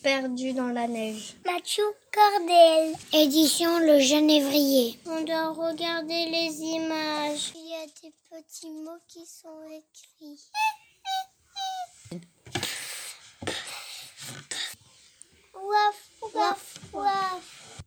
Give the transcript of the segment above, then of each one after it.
Perdu dans la neige. Mathieu Cordel. Édition Le Genévrier. On doit regarder les images. Il y a des petits mots qui sont écrits. Waf, waf, waf.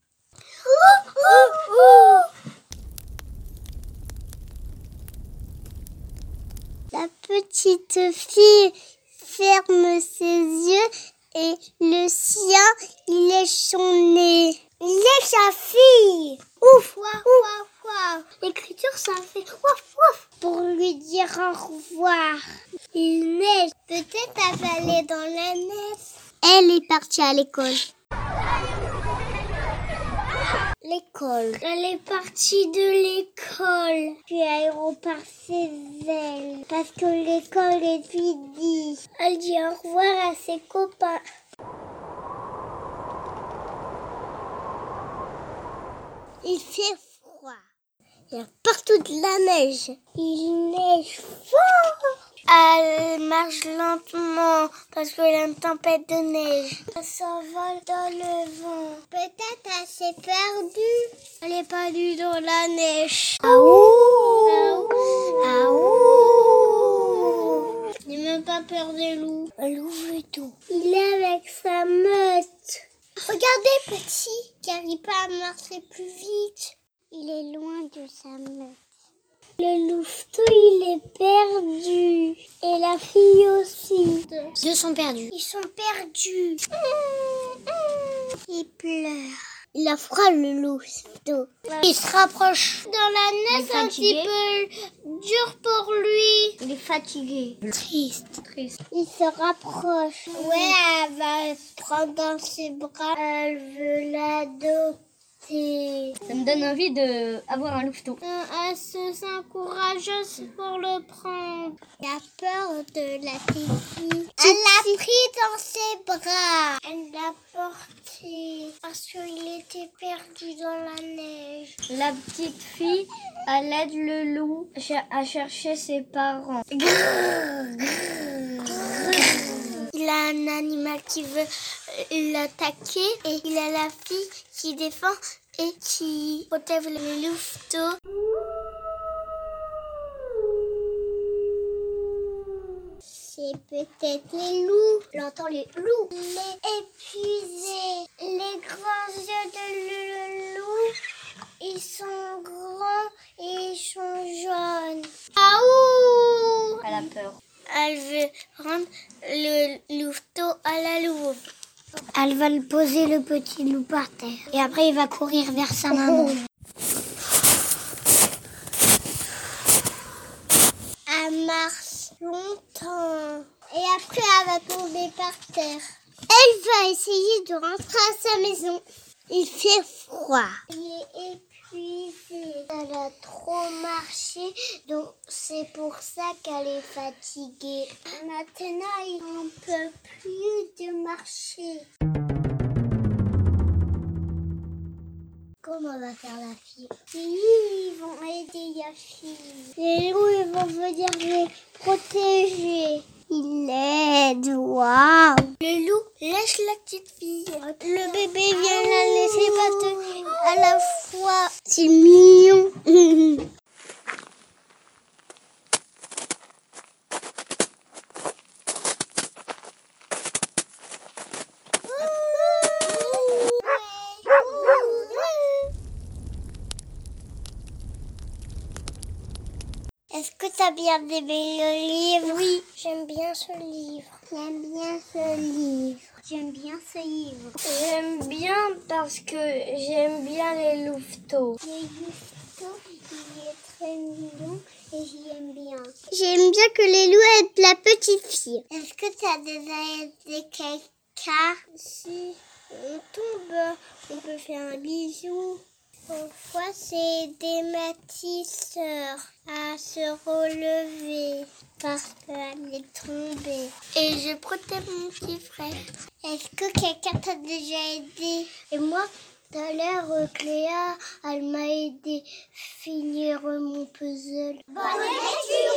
La petite fille ferme ses yeux et le sien, il est son nez. Il est sa fille. Ouf, waf, waf, waf. L'écriture, ça fait waf, waf pour lui dire au revoir. Il neige. Peut-être elle va aller dans la neige. Elle est partie à l'école. L'école. Elle est partie de l'école. Puis elle repart chez elle. Parce que l'école est finie. Elle dit au revoir à ses copains. Il fait froid. Il y a partout de la neige. Il neige fort. Elle marche lentement parce qu'il y a une tempête de neige. Elle s'envole dans le vent. Peut-être elle s'est perdue. Elle est perdue dans la neige. Aouh! Aouh! Il n'a même pas peur des loups. Le loup veut tout. Il est avec sa meute. Regardez, petit, qui n'arrive pas à marcher plus vite. Il est loin de sa meute. Le louveteau, il est perdu. Et la fille aussi. Ils deux sont perdus. Ils sont perdus. Il pleure. Il a froid, le louveteau. Il se rapproche. Dans la neige, un petit peu dur pour lui. Il est fatigué. Triste. Il se rapproche. Ouais, elle va se prendre dans ses bras. Elle veut l'adopter. Ça me donne envie d'avoir un louveteau. Elle se sent courageuse pour le prendre. Elle a peur de la petite fille. Elle l'a pris dans ses bras. Elle l'a porté parce qu'il était perdu dans la neige. La petite fille, elle aide le loup à chercher ses parents. Il a un animal qui veut l'attaquer et il a la fille qui défend et qui protège le louveteau. C'est peut-être les loups. J'entends les loups. Il est épuisé. Les grands yeux de loup, ils sont grands et ils sont jaunes. Aouh! Elle a peur. Elle veut rendre le louveteau à la louve. Elle va le poser le petit loup par terre. Et après, il va courir vers sa maman. Elle marche longtemps. Et après, elle va tomber par terre. Elle va essayer de rentrer à sa maison. Il fait froid. Il est épuisé. Elle a trop marché, donc c'est pour ça qu'elle est fatiguée. Maintenant, il n'en peut plus de marcher. Comment va faire la fille? Les loups, ils vont aider la fille. Les loups, ils vont venir les protéger. Il l'aide, waouh! Le loup lâche la petite fille. Le bébé vient la laisser battre à la fois. C'est mignon. Est-ce que tu as bien aimé le livre? Oui, j'aime bien ce livre. J'aime bien ce livre. J'aime bien ce livre. J'aime bien parce que j'aime bien les louveteaux. Le louveteau, il est très mignon et j'aime bien. J'aime bien que les loups aident la petite fille. Est-ce que tu as déjà aidé quelqu'un? Si on tombe, on peut faire un bisou. Parfois, c'est aider ma petite sœur à se relever parce qu'elle est tombée. Et je protège mon petit frère. Est-ce que quelqu'un t'a déjà aidé? Et moi, tout à l'heure, Cléa, elle m'a aidé à finir mon puzzle. Bonne lecture!